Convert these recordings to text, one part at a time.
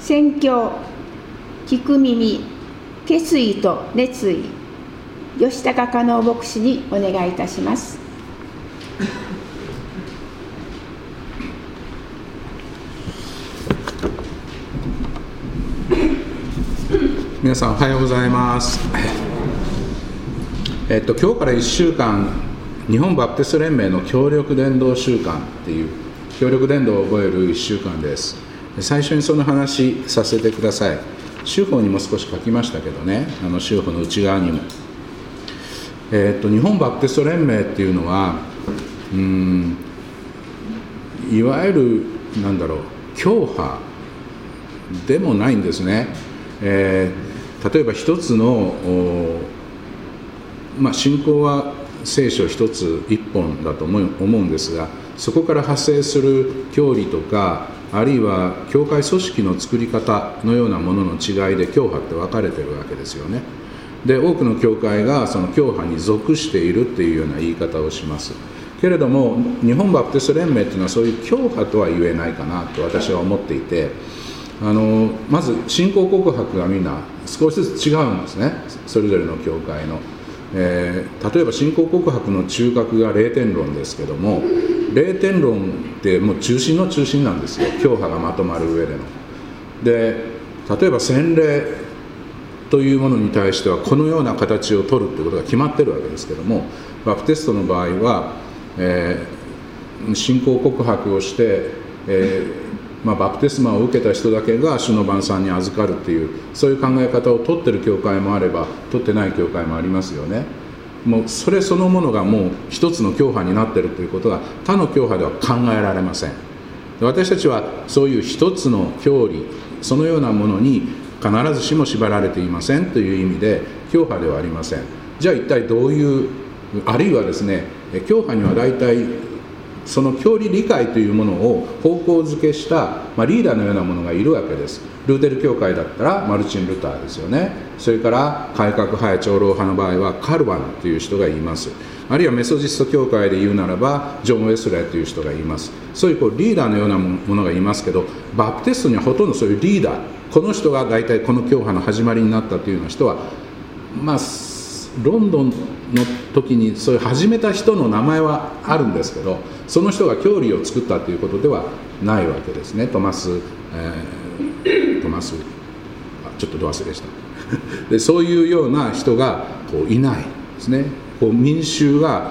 宣教、聞く耳、決意と熱意、吉高加納牧師にお願いいたします。 皆さんおはようございます。今日から1週間、日本バプテスト連盟の協力伝道週間っていう協力伝道を覚える1週間です。最初にその話させてください。週報にも少し書きましたけどね、週報の内側にも、日本バプテスト連盟っていうのは、いわゆる教派でもないんですね。例えば一つの、信仰は聖書一つ一本だと思うんですが、そこから派生する教理とか、あるいは教会組織の作り方のようなものの違いで教派って分かれてるわけですよね。で、多くの教会がその教派に属しているっていうような言い方をしますけれども、日本バプテスト連盟っていうのはそういう教派とは言えないかなと私は思っていて、まず信仰告白がみんな少しずつ違うんですね、それぞれの教会の。例えば信仰告白の中核が霊天論ですけども、霊天論ってもう中心の中心なんですよ、教派がまとまる上での。で、例えば洗礼というものに対してはこのような形を取るということが決まってるわけですけども、バプテストの場合は、信仰告白をして、バプテスマを受けた人だけが主の晩餐に預かるっていう、そういう考え方を取ってる教会もあれば取ってない教会もありますよね。もうそれそのものがもう一つの教派になっているということが他の教派では考えられません。私たちはそういう一つの教理、そのようなものに必ずしも縛られていませんという意味で教派ではありません。じゃあ一体どういう、あるいはですね、教派には大体その教理理解というものを方向づけした、リーダーのようなものがいるわけです。ルーテル教会だったらマルチン・ルターですよね。それから改革派や長老派の場合はカルバンという人がいます。あるいはメソジスト教会で言うならばジョン・ウェスレーという人がいます。そういうリーダーのようなものがいますけど、バプテストにはほとんどそういうリーダー、この人が大体この教派の始まりになったというような人は、ロンドンの時にそういう始めた人の名前はあるんですけど、その人が教理を作ったということではないわけですね。トマスちょっとど忘れしたで、そういうような人がいないですね。民衆が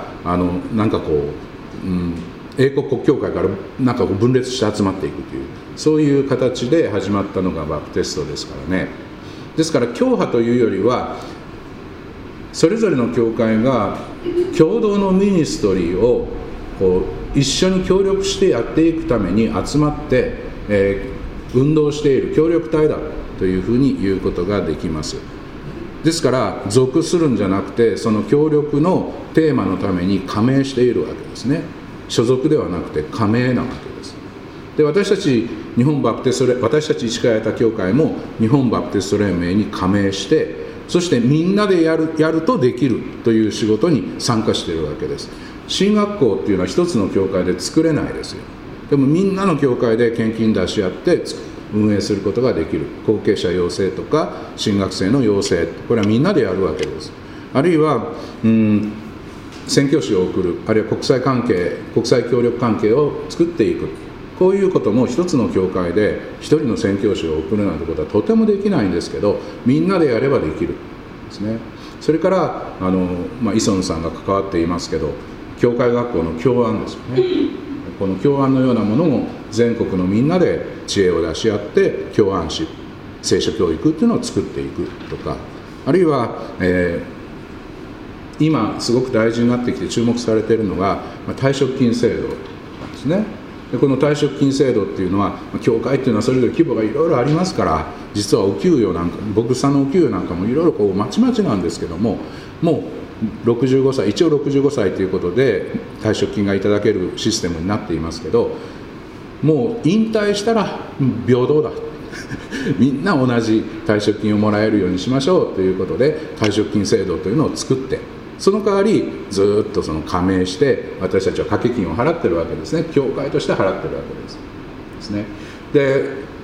英国国教会から分裂して集まっていくという、そういう形で始まったのがバプテストですからね。ですから教派というよりは、それぞれの教会が共同のミニストリーを一緒に協力してやっていくために集まって、運動している協力隊だというふうに言うことができます。ですから属するんじゃなくて、その協力のテーマのために加盟しているわけですね。所属ではなくて加盟なわけです。で、私たち市川八田教会も日本バプテスト連盟に加盟して、そしてみんなでやるとできるという仕事に参加しているわけです。進学校っていうのは一つの教会で作れないですよ。でもみんなの教会で献金出し合って運営することができる。後継者養成とか進学生の養成、これはみんなでやるわけです。あるいは宣教師を送る、あるいは国際協力関係を作っていく、こういうことも一つの教会で一人の宣教師を送るなんてことはとてもできないんですけど、みんなでやればできるですね。それから磯野さんが関わっていますけど、教会学校の教案ですよね。この教案のようなものも全国のみんなで知恵を出し合って教案誌、聖書教育っていうのを作っていくとか、あるいは、今すごく大事になってきて注目されているのが退職金制度なんですね。で、この退職金制度っていうのは、教会っていうのはそれぞれ規模がいろいろありますから、実はお給与なんか、牧師さんのお給与なんかもいろいろまちまちなんですけども、もう65歳、一応65歳ということで退職金がいただけるシステムになっていますけど、もう引退したら平等だみんな同じ退職金をもらえるようにしましょうということで退職金制度というのを作って、その代わりずっとその加盟して私たちは掛け金を払ってるわけですね。教会として払ってるわけですね。で、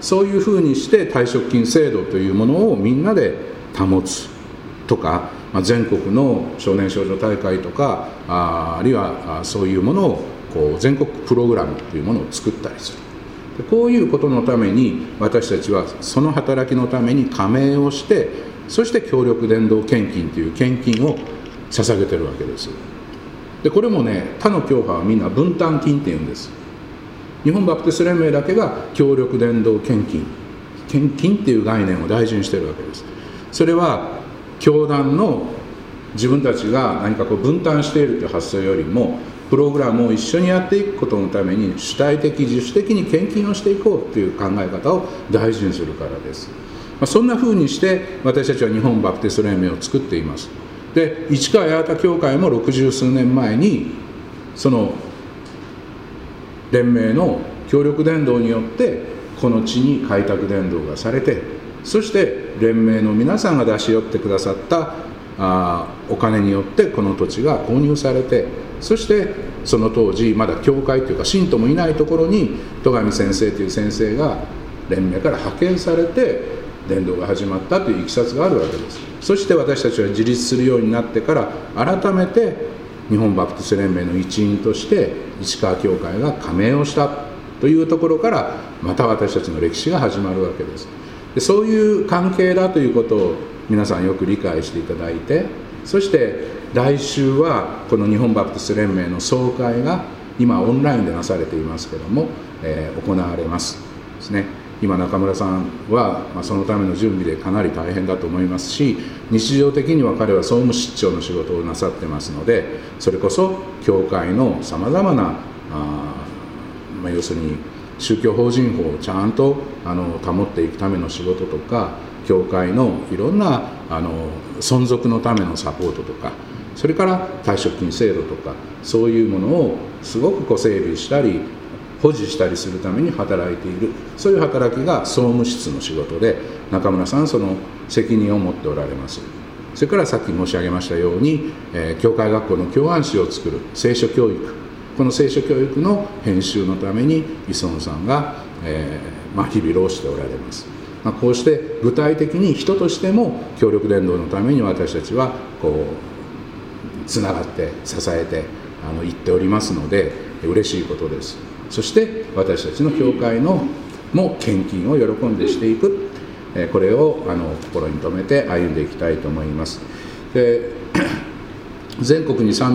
そういうふうにして退職金制度というものをみんなで保つとか、全国の少年少女大会とか、あるいはそういうものをこう全国プログラムというものを作ったりする。でこういうことのために私たちはその働きのために加盟をして、そして協力伝道献金という献金を捧げてるわけです。でこれもね、他の教派はみんな分担金っていうんです。日本バプテスト連盟だけが協力伝道献金っていう概念を大事にしているわけです。それは教団の自分たちが何かこう分担しているという発想よりも、プログラムを一緒にやっていくことのために主体的自主的に献金をしていこうという考え方を大事にするからです。そんな風にして私たちは日本バプテスト連盟を作っています。で市川八幡教会も60数年前にその連盟の協力伝道によってこの地に開拓伝道がされて、そして連盟の皆さんが出し寄ってくださったお金によってこの土地が購入されて、そしてその当時まだ教会というか信徒もいないところに戸上先生という先生が連盟から派遣されて伝道が始まったといういきさつがあるわけです。そして私たちは自立するようになってから改めて日本バプテスト連盟の一員として市川教会が加盟をしたというところからまた私たちの歴史が始まるわけです。でそういう関係だということを皆さんよく理解していただいて、そして来週はこの日本バプテスト連盟の総会が今オンラインでなされていますけども、行われますですね。今中村さんは、そのための準備でかなり大変だと思いますし、日常的には彼は総務室長の仕事をなさってますので、それこそ教会のさまざまな要するに宗教法人法をちゃんと保っていくための仕事とか、教会のいろんな存続のためのサポートとか、それから退職金制度とか、そういうものをすごく整備したり保持したりするために働いている、そういう働きが総務室の仕事で、中村さんその責任を持っておられます。それからさっき申し上げましたように、教会学校の教案誌を作る聖書教育、この聖書教育の編集のために磯野さんが、日々労しておられます。こうして具体的に人としても協力伝道のために私たちはこうつながって支えていっておりますので嬉しいことです。そして私たちの教会のも献金を喜んでしていく、これを心に留めて歩んでいきたいと思います。で全国に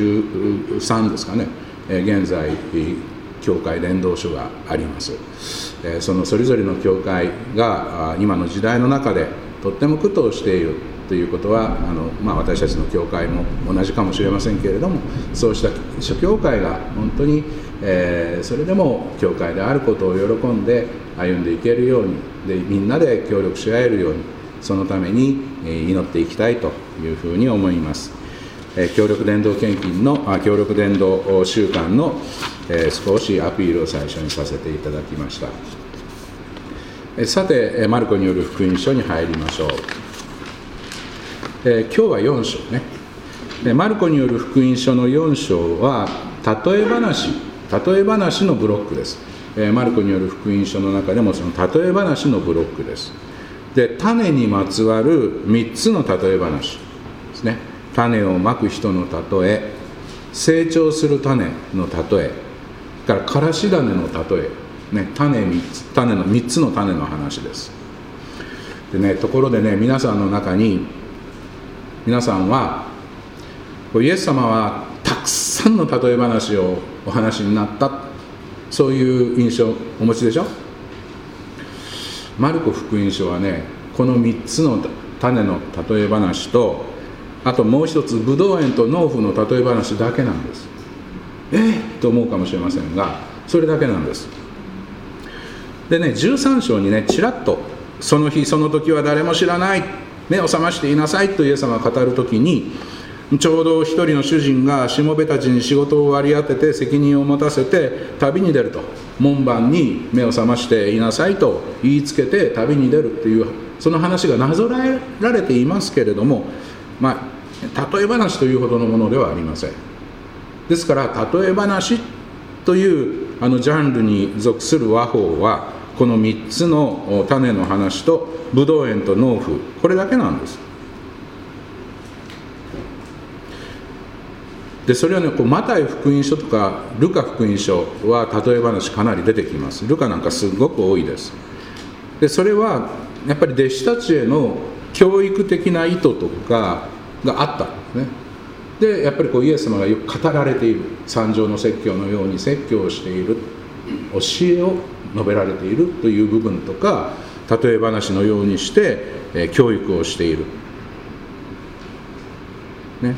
313ですかね、現在教会伝道所があります。そのそれぞれの教会が今の時代の中でとっても苦闘しているということは私たちの教会も同じかもしれませんけれども、そうした諸教会が本当に、それでも教会であることを喜んで歩んでいけるように、でみんなで協力し合えるように、そのために祈っていきたいというふうに思います。協力伝道献金の協力伝道週間の少しアピールを最初にさせていただきました。さてマルコによる福音書に入りましょう。今日は4章ね。マルコによる福音書の4章は例え話のブロックです。マルコによる福音書の中でもその例え話のブロックです。で種にまつわる3つの例え話ですね。種をまく人の例え、成長する種の例えからからし種の例え、種の3つの種の話です。でところで皆さんの中に皆さんはイエス様はたくさんの例え話をお話になった、そういう印象をお持ちでしょ。マルコ福音書はこの3つの種の例え話と、あともう一つブドウ園と農夫の例え話だけなんです。と思うかもしれませんが、それだけなんです。で13章にちらっとその日その時は誰も知らない、目を覚ましていなさいとイエス様が語るときに、ちょうど一人の主人がしもべたちに仕事を割り当てて責任を持たせて旅に出ると、門番に目を覚ましていなさいと言いつけて旅に出るという、その話がなぞらえられていますけれども、例え話というほどのものではありません。ですから例え話というジャンルに属する話法はこの3つの種の話とブドウ園と農夫、これだけなんです。でそれはね、マタイ福音書とかルカ福音書は例え話かなり出てきます。ルカなんかすごく多いです。でそれはやっぱり弟子たちへの教育的な意図とかがあったんですね。でやっぱりイエス様がよく語られている、三条の説教のように説教をしている、教えを述べられているという部分とか、例え話のようにして、教育をしている、ね、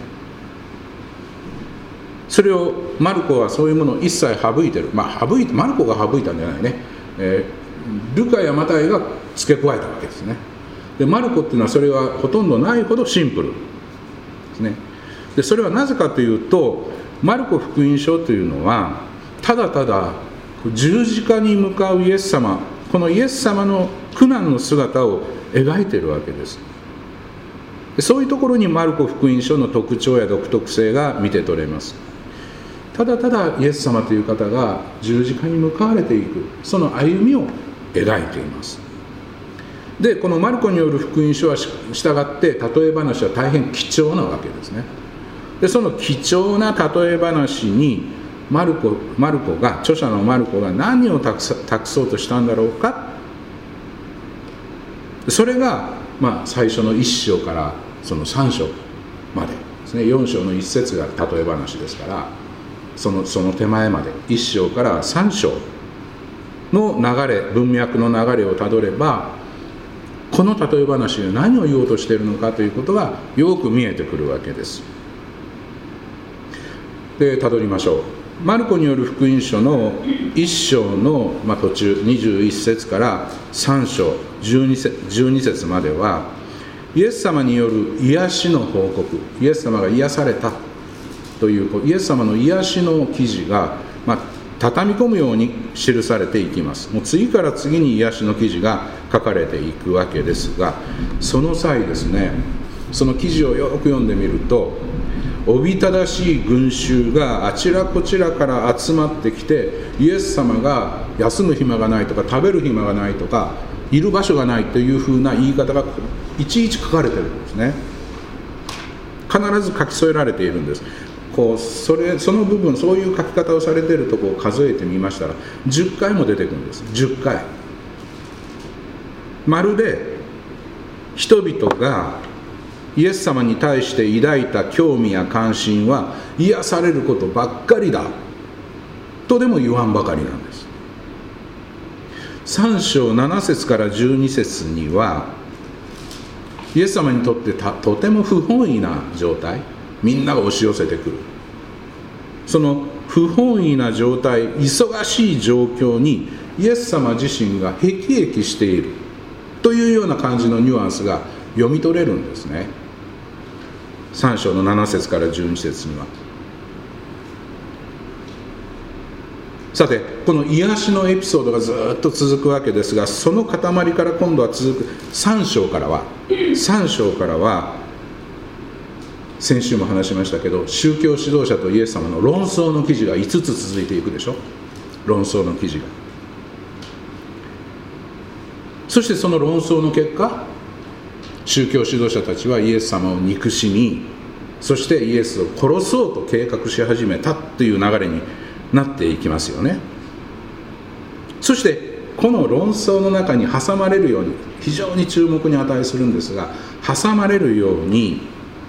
それをマルコはそういうものを一切省いてる。マルコが省いたんじゃないね、ルカやマタイが付け加えたわけですね。でマルコっていうのはそれはほとんどないほどシンプルですね。でそれはなぜかというと、マルコ福音書というのはただただ十字架に向かうイエス様、このイエス様の苦難の姿を描いているわけです。でそういうところにマルコ福音書の特徴や独特性が見て取れます。ただただイエス様という方が十字架に向かわれていく、その歩みを描いています。でこのマルコによる福音書は従って例え話は大変貴重なわけですね。でその貴重な例え話にマルコが、著者のマルコが何を託そうとしたんだろうか。それが、最初の1章からその3章までですね。4章の1節が例え話ですから、その手前まで1章から3章の流れ、文脈の流れをたどれば、この例え話が何を言おうとしているのかということがよく見えてくるわけです。でたどりましょう。マルコによる福音書の1章の、途中21節から3章12節までは、イエス様による癒しの報告、イエス様が癒されたというイエス様の癒しの記事が、畳み込むように記されていきます。もう次から次に癒しの記事が書かれていくわけですが、その際ですね、その記事をよく読んでみると、おびただしい群衆があちらこちらから集まってきて、イエス様が休む暇がないとか食べる暇がないとかいる場所がないというふうな言い方がいちいち書かれてるんですね。必ず書き添えられているんです。その部分、そういう書き方をされているところを数えてみましたら10回も出てくるんです。10回。まるで人々がイエス様に対して抱いた興味や関心は癒されることばっかりだとでも言わんばかりなんです。3章7節から12節には、イエス様にとってとても不本意な状態、みんなが押し寄せてくる、その不本意な状態、忙しい状況にイエス様自身が辟易しているというような感じのニュアンスが読み取れるんですね。3章の7節から12節には。さてこの癒しのエピソードがずっと続くわけですが、その塊から今度は続く3章からは先週も話しましたけど、宗教指導者とイエス様の論争の記事が5つ続いていくでしょ。論争の記事が。そしてその論争の結果、宗教指導者たちはイエス様を憎しみ、そしてイエスを殺そうと計画し始めたという流れになっていきますよね。そしてこの論争の中に挟まれるように、非常に注目に値するんですが、挟まれるように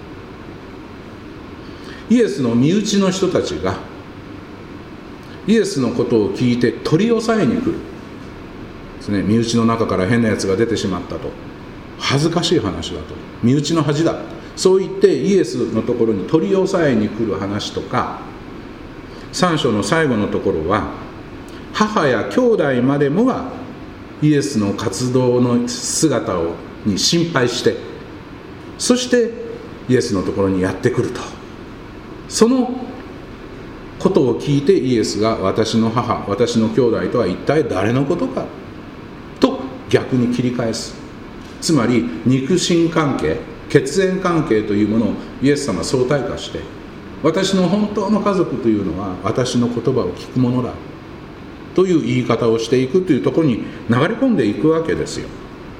イエスの身内の人たちがイエスのことを聞いて取り押さえに来るですね。身内の中から変なやつが出てしまったと、恥ずかしい話だと、身内の恥だ、そう言ってイエスのところに取り押さえに来る話とか、3章の最後のところは母や兄弟までもがイエスの活動の姿に心配して、そしてイエスのところにやってくると、そのことを聞いてイエスが、私の母、私の兄弟とは一体誰のことかと逆に切り返す。つまり肉親関係、血縁関係というものをイエス様は相対化して、私の本当の家族というのは私の言葉を聞くものだという言い方をしていくというところに流れ込んでいくわけですよ。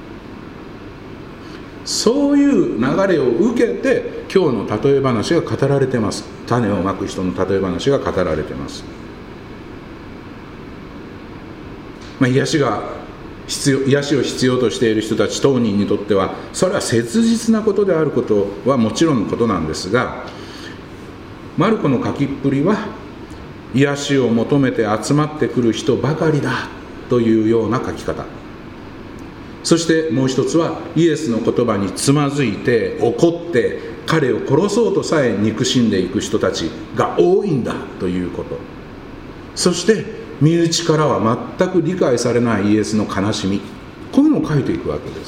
そういう流れを受けて今日の例え話が語られてます。種をまく人の例え話が語られてます。癒しを必要としている人たち当人にとってはそれは切実なことであることはもちろんのことなんですが、マルコの書きっぷりは癒しを求めて集まってくる人ばかりだというような書き方、そしてもう一つはイエスの言葉につまずいて怒って彼を殺そうとさえ憎しんでいく人たちが多いんだということ、そして身内からは全く理解されないイエスの悲しみ、こういうのを書いていくわけです。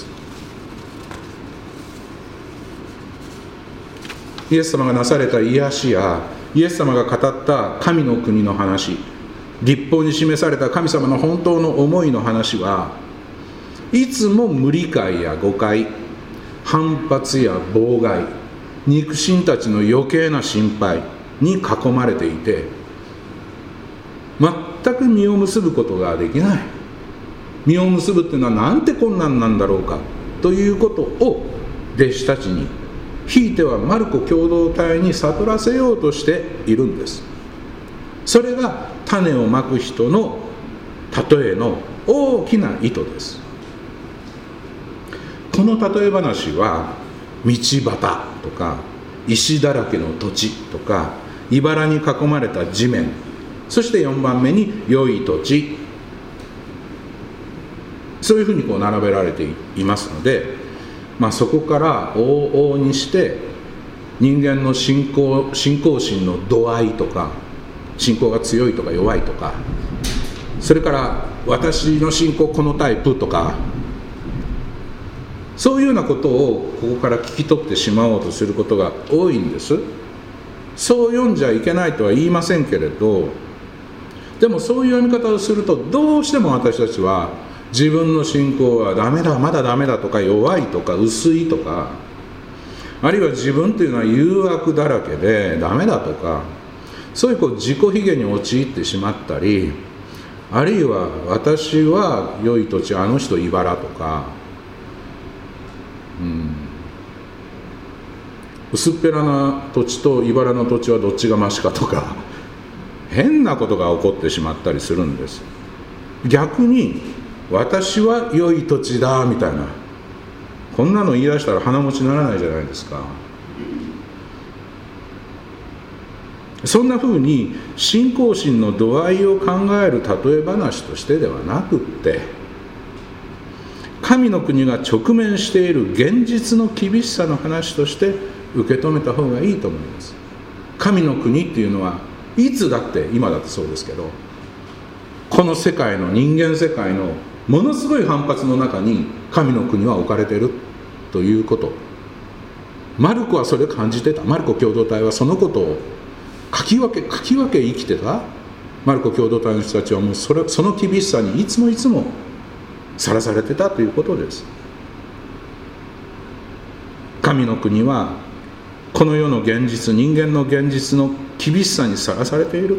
イエス様がなされた癒しやイエス様が語った神の国の話、律法に示された神様の本当の思いの話はいつも無理解や誤解、反発や妨害、肉親たちの余計な心配に囲まれていて、全く実を結ぶことができない。実を結ぶっていうのはなんて困難なんだろうかということを弟子たちに、ひいてはマルコ共同体に悟らせようとしているんです。それが種をまく人の例えの大きな意図です。この例え話は道端とか石だらけの土地とか茨に囲まれた地面、そして4番目に良い土地、そういうふうに並べられていますので、そこから往々にして人間の信仰心の度合いとか、信仰が強いとか弱いとか、それから私の信仰このタイプとか、そういうようなことをここから聞き取ってしまおうとすることが多いんです。そう読んじゃいけないとは言いませんけれど、でもそういう読み方をするとどうしても私たちは自分の信仰はダメだ、まだダメだとか、弱いとか薄いとか、あるいは自分というのは誘惑だらけでダメだとか、そういう自己卑下に陥ってしまったり、あるいは私は良い土地、あの人茨とか、薄っぺらな土地と茨の土地はどっちがマシかとか、変なことが起こってしまったりするんです。逆に私は良い土地だみたいな、こんなの言い出したら鼻持ちならないじゃないですか。そんなふうに信仰心の度合いを考える例え話としてではなくって、神の国が直面している現実の厳しさの話として受け止めた方がいいと思います。神の国っていうのはいつだって、今だってそうですけど、この世界の人間世界のものすごい反発の中に神の国は置かれているということ、マルコはそれを感じてた。マルコ共同体はそのことを書き分け生きてた。マルコ共同体の人たちはもうその厳しさにいつもさらされてたということです。神の国はこの世の現実、人間の現実の厳しさにさらされている。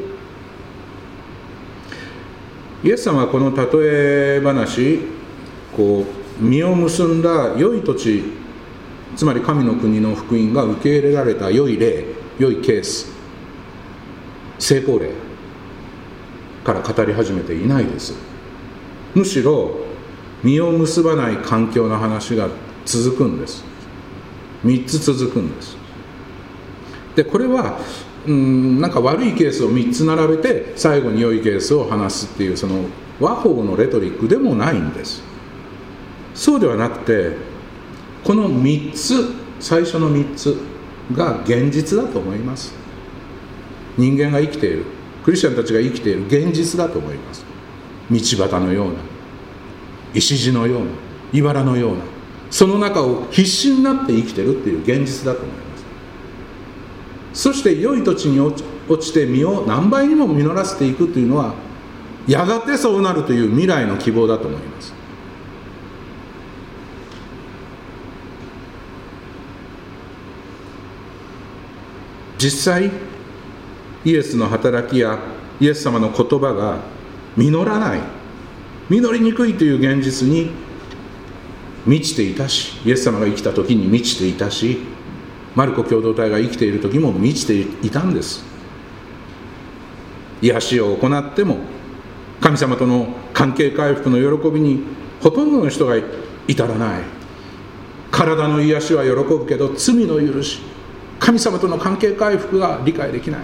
イエス様はこの例え話、実を結んだ良い土地、つまり神の国の福音が受け入れられた良い例、良いケース、成功例から語り始めていないです。むしろ実を結ばない環境の話が続くんです。3つ続くんです。でこれはなんか悪いケースを3つ並べて最後に良いケースを話すっていう、その和法のレトリックでもないんです。そうではなくて、この3つ、最初の3つが現実だと思います。人間が生きている、クリスチャンたちが生きている現実だと思います。道端のような、石地のような、茨のような、その中を必死になって生きているっていう現実だと思います。そして良い土地に落ちて実を何倍にも実らせていくというのは、やがてそうなるという未来の希望だと思います。実際イエスの働きやイエス様の言葉が実らない、実りにくいという現実に満ちていたし、イエス様が生きた時に満ちていたし、マルコ共同体が生きている時も満ちていたんです。癒しを行っても神様との関係回復の喜びにほとんどの人が至らない。体の癒しは喜ぶけど、罪の許し、神様との関係回復が理解できない。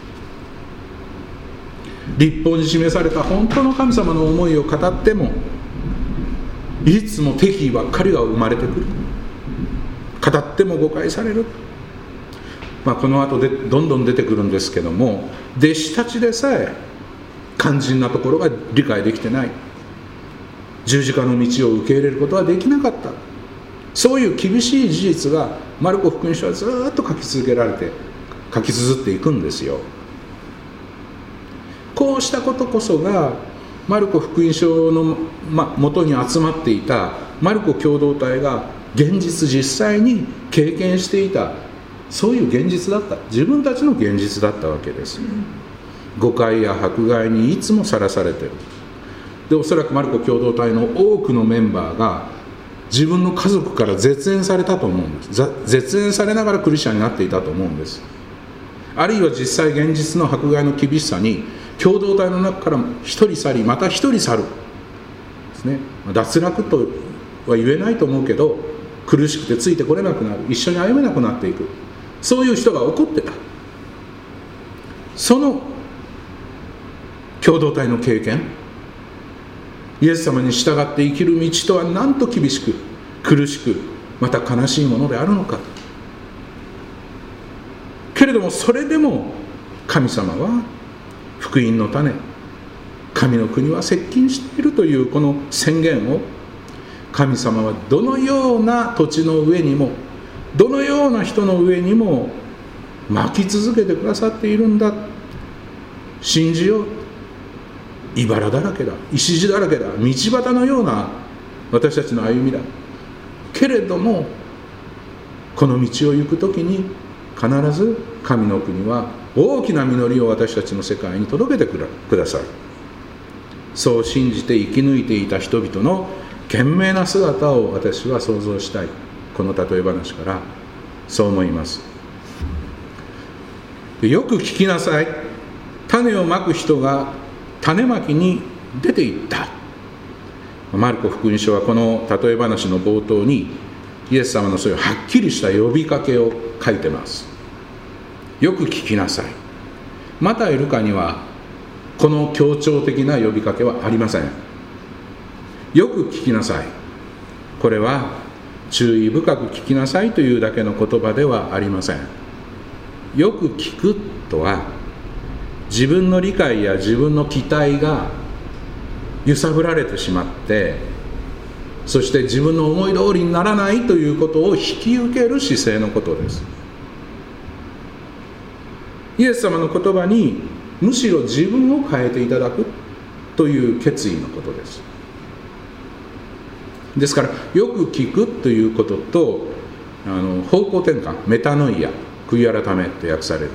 律法に示された本当の神様の思いを語っても、いつも敵意ばっかりが生まれてくる。語っても誤解される。この後でどんどん出てくるんですけども、弟子たちでさえ肝心なところが理解できてない。十字架の道を受け入れることはできなかった。そういう厳しい事実がマルコ福音書はずっと書き綴っていくんですよ。こうしたことこそがマルコ福音書の元に集まっていたマルコ共同体が現実際に経験していた、そういう現実だった。自分たちの現実だったわけです。誤解や迫害にいつもさらされている。で、おそらくマルコ共同体の多くのメンバーが自分の家族から絶縁されたと思うんです。絶縁されながらクリスチャンになっていたと思うんです。あるいは実際現実の迫害の厳しさに共同体の中から一人去り、また一人去るですね。脱落とは言えないと思うけど、苦しくてついてこれなくなる、一緒に歩めなくなっていく、そういう人が起こってた。その共同体の経験、イエス様に従って生きる道とはなんと厳しく苦しく、また悲しいものであるのか。けれどもそれでも神様は福音の種、神の国は接近しているというこの宣言を、神様はどのような土地の上にも、どのような人の上にも巻き続けてくださっているんだ。信じよう。茨だらけだ、石地だらけだ、道端のような私たちの歩みだ。けれどもこの道を行くときに必ず神の国は大きな実りを私たちの世界に届けてくださる。そう信じて生き抜いていた人々の懸命な姿を私は想像したい。この例え話からそう思います。よく聞きなさい。種をまく人が種まきに出ていった。マルコ福音書はこの例え話の冒頭にイエス様のそういうはっきりした呼びかけを書いてます。よく聞きなさい。マタイ・ルカにはこの強調的な呼びかけはありません。よく聞きなさい。これは注意深く聞きなさいというだけの言葉ではありません。よく聞くとは、自分の理解や自分の期待が揺さぶられてしまって、そして自分の思い通りにならないということを引き受ける姿勢のことです。イエス様の言葉にむしろ自分を変えていただくという決意のことです。ですからよく聞くということと方向転換、メタノイア、悔い改めと訳される、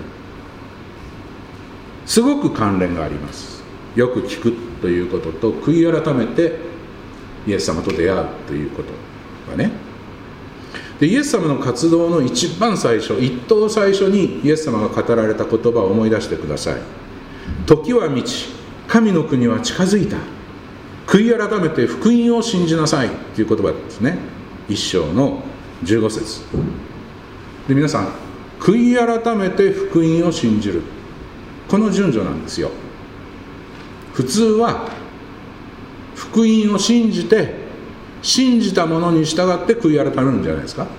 すごく関連があります。よく聞くということと悔い改めてイエス様と出会うということがね。でイエス様の活動の一番最初、一等最初にイエス様が語られた言葉を思い出してください。時は満ち、神の国は近づいた。悔い改めて福音を信じなさいという言葉ですね。1章の15節で、皆さん、悔い改めて福音を信じる、この順序なんですよ。普通は福音を信じて、信じたものに従って悔い改めるんじゃないですか。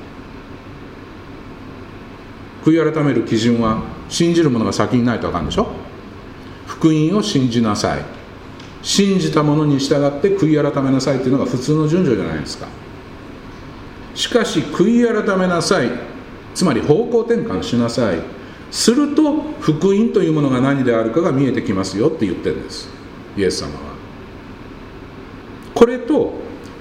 悔い改める基準は信じるものが先にないとあかんでしょ。福音を信じなさい、信じたものに従って悔い改めなさいというのが普通の順序じゃないですか。しかし悔い改めなさい、つまり方向転換しなさい、すると福音というものが何であるかが見えてきますよって言ってるんです、イエス様は。これと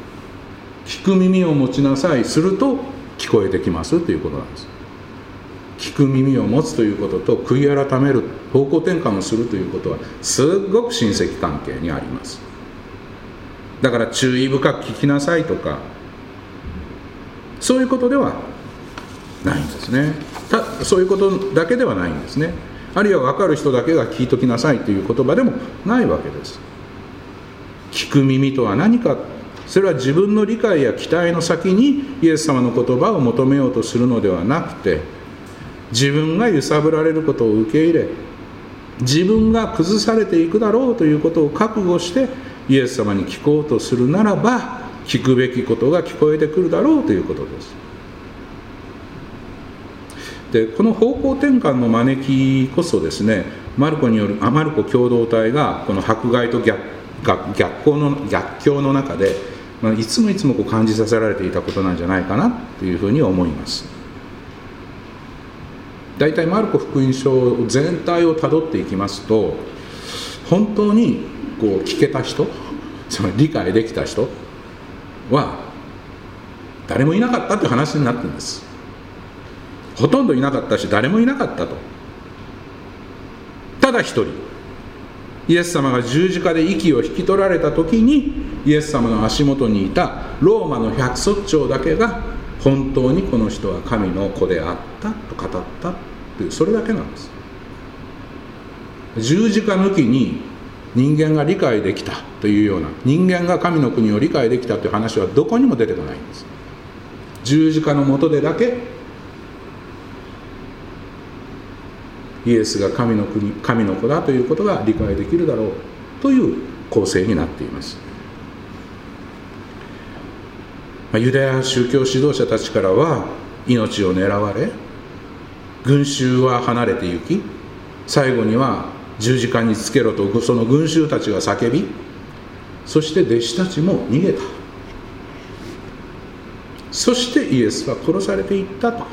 聞く耳を持ちなさい、すると聞こえてきますということなんです。 聞く耳を持つということと、悔い改める、方向転換をするということはすっごく親戚関係にあります。だから注意深く聞きなさいとか、そういうことではないんですね。そういうことだけではないんですね。あるいは分かる人だけが聞いときなさいという言葉でもないわけです。聞く耳とは何か、それは自分の理解や期待の先にイエス様の言葉を求めようとするのではなくて、自分が揺さぶられることを受け入れ、自分が崩されていくだろうということを覚悟してイエス様に聞こうとするならば、聞くべきことが聞こえてくるだろうということです。で、この方向転換の招きこそですね、マルコ共同体がこの迫害と逆境の中で、いつもこう感じさせられていたことなんじゃないかなというふうに思います。だいたいマルコ福音書全体をたどっていきますと、本当にこう聞けた人、つまり理解できた人は誰もいなかったという話になってるんです。ほとんどいなかったし、誰もいなかったと。ただ一人、イエス様が十字架で息を引き取られた時に、イエス様の足元にいたローマの百卒長だけが、本当にこの人は神の子であったと語ったという、それだけなんです。十字架抜きに人間が理解できたというような、人間が神の国を理解できたという話はどこにも出てこないんです。十字架の下でだけイエスが神の国、神の子だということが理解できるだろうという構成になっています。ユダヤ宗教指導者たちからは命を狙われ、群衆は離れて行き、最後には十字架につけろとその群衆たちが叫び、そして弟子たちも逃げた。そしてイエスは殺されていったと。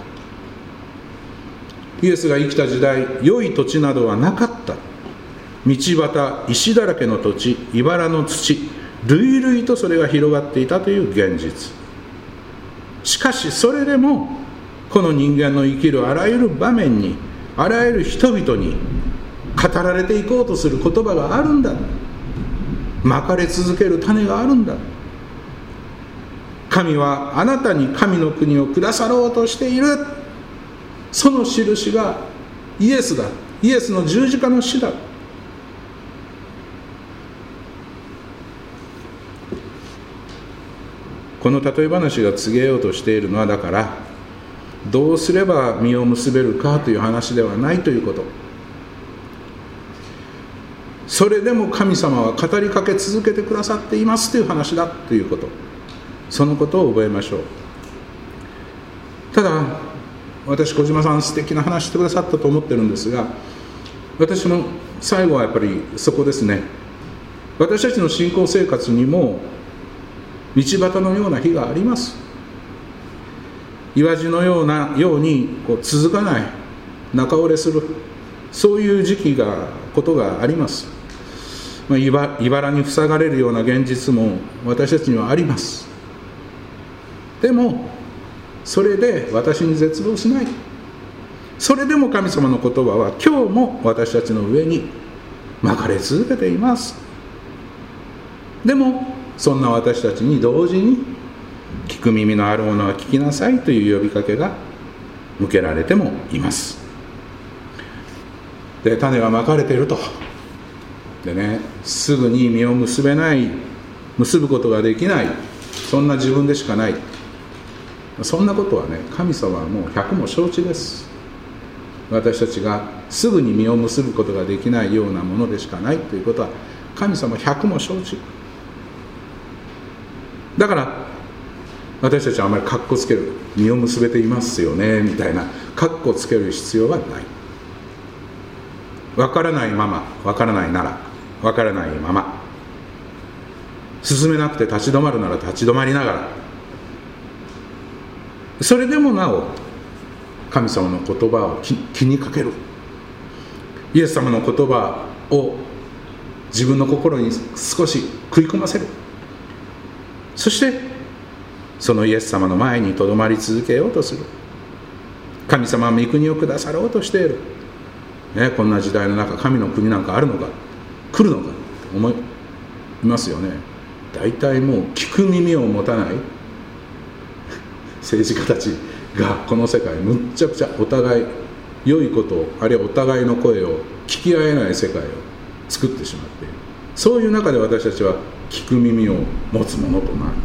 イエスが生きた時代、良い土地などはなかった。道端、石だらけの土地、茨の土、類々とそれが広がっていたという現実。しかしそれでも、この人間の生きるあらゆる場面に、あらゆる人々に語られていこうとする言葉があるんだ。まかれ続ける種があるんだ。神はあなたに神の国をくださろうとしている。その印がイエスだ。イエスの十字架の死だ。この例え話が告げようとしているのは、だからどうすれば実を結べるかという話ではないということ。それでも神様は語りかけ続けてくださっていますという話だということ。そのことを覚えましょう。ただ私、小島さん素敵な話してくださったと思ってるんですが、私の最後はやっぱりそこですね。私たちの信仰生活にも道端のような日があります。岩地のように続かない、中折れする、そういう時期ことがあります。茨に塞がれるような現実も私たちにはあります。でもそれで私に絶望しない。それでも神様の言葉は今日も私たちの上にまかれ続けています。でもそんな私たちに同時に、聞く耳のある者は聞きなさいという呼びかけが向けられてもいます。で、種がまかれていると。でね、すぐに実を結ぶことができない、そんな自分でしかない。そんなことはね、神様はもう100も承知です。私たちがすぐに実を結ぶことができないようなものでしかないということは、神様100も承知。だから私たちはあまりカッコつける、実を結べていますよねみたいなカッコつける必要はない。わからないまま、わからないならわからないまま、進めなくて立ち止まるなら立ち止まりながら、それでもなお神様の言葉を気にかける、イエス様の言葉を自分の心に少し食い込ませる。そしてそのイエス様の前にとどまり続けようとする。 神様は御国をくださろうとしている、こんな時代の中、神の国なんかあるのか、来るのかと思いますよね。大体もう聞く耳を持たない政治家たちがこの世界むっちゃくちゃお互い良いことを、あるいはお互いの声を聞き合えない世界を作ってしまっている。そういう中で私たちは聞く耳を持つものとなる。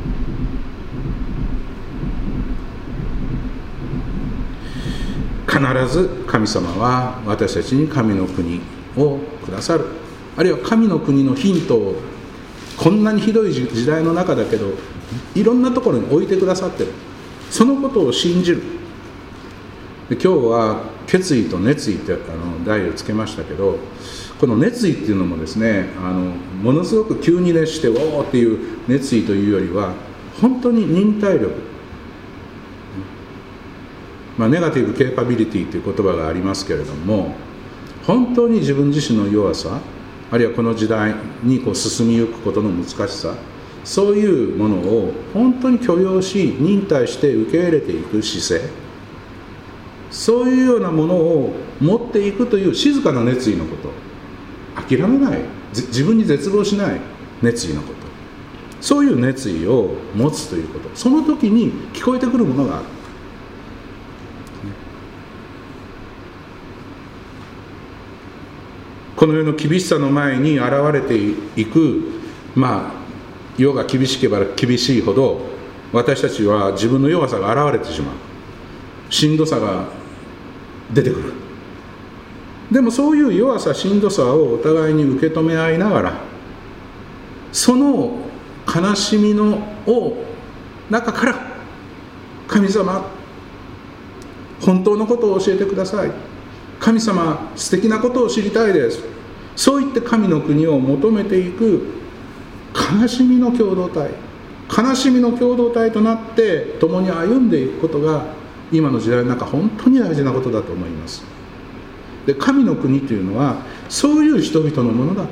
必ず神様は私たちに神の国をくださる、あるいは神の国のヒントをこんなにひどい時代の中だけどいろんなところに置いてくださってる。そのことを信じる。で今日は決意と熱意って題をつけましたけど、この熱意っていうのもですね、ものすごく急に熱しておーっていう熱意というよりは本当に忍耐力、ネガティブケーパビリティという言葉がありますけれども、本当に自分自身の弱さ、あるいはこの時代に進みゆくことの難しさ、そういうものを本当に許容し忍耐して受け入れていく姿勢、そういうようなものを持っていくという静かな熱意のこと、諦めない、自分に絶望しない熱意のこと、そういう熱意を持つということ、その時に聞こえてくるものがある。この世の厳しさの前に現れていく、世が厳しければ厳しいほど私たちは自分の弱さが現れてしまう、しんどさが出てくる。でもそういう弱さしんどさをお互いに受け止め合いながら、その悲しみの中から神様本当のことを教えてください、神様素敵なことを知りたいです、そう言って神の国を求めていく悲しみの共同体、悲しみの共同体となって共に歩んでいくことが今の時代の中本当に大事なことだと思います。で、神の国というのはそういう人々のものだと、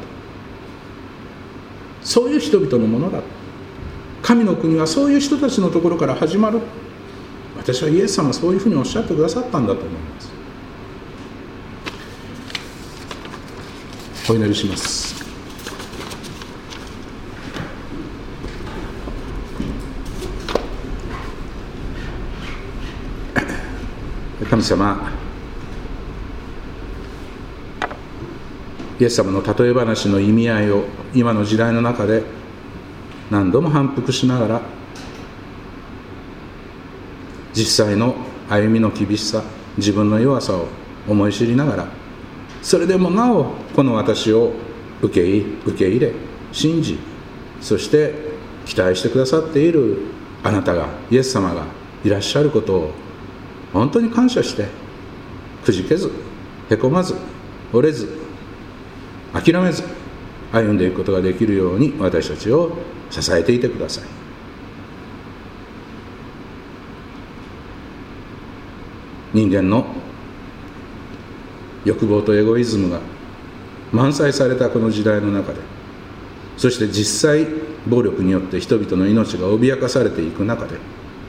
そういう人々のものだと、神の国はそういう人たちのところから始まる。私はイエス様はそういうふうにおっしゃってくださったんだと思います。お祈りします。神様、イエス様の例え話の意味合いを今の時代の中で何度も反復しながら、実際の歩みの厳しさ、自分の弱さを思い知りながら、それでもなおこの私を受け入れ信じ、そして期待してくださっているあなたが、イエス様がいらっしゃることを本当に感謝して、くじけずへこまず折れず諦めず歩んでいくことができるように私たちを支えていてください。人間の欲望とエゴイズムが満載されたこの時代の中で、そして実際暴力によって人々の命が脅かされていく中で、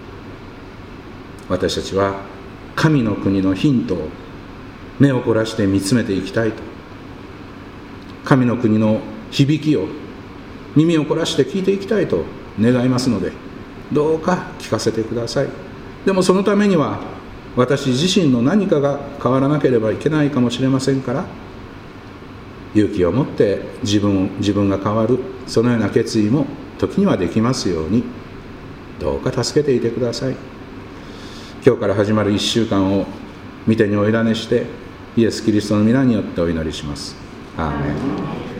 私たちは神の国のヒントを目を凝らして見つめていきたいと、神の国の響きを耳を凝らして聞いていきたいと願いますので、どうか聞かせてください。でもそのためには私自身の何かが変わらなければいけないかもしれませんから、勇気を持って自分が変わる、そのような決意も時にはできますように、どうか助けていてください。今日から始まる1週間を御手にお委ねして、イエス・キリストの皆によってお祈りします。アーメン。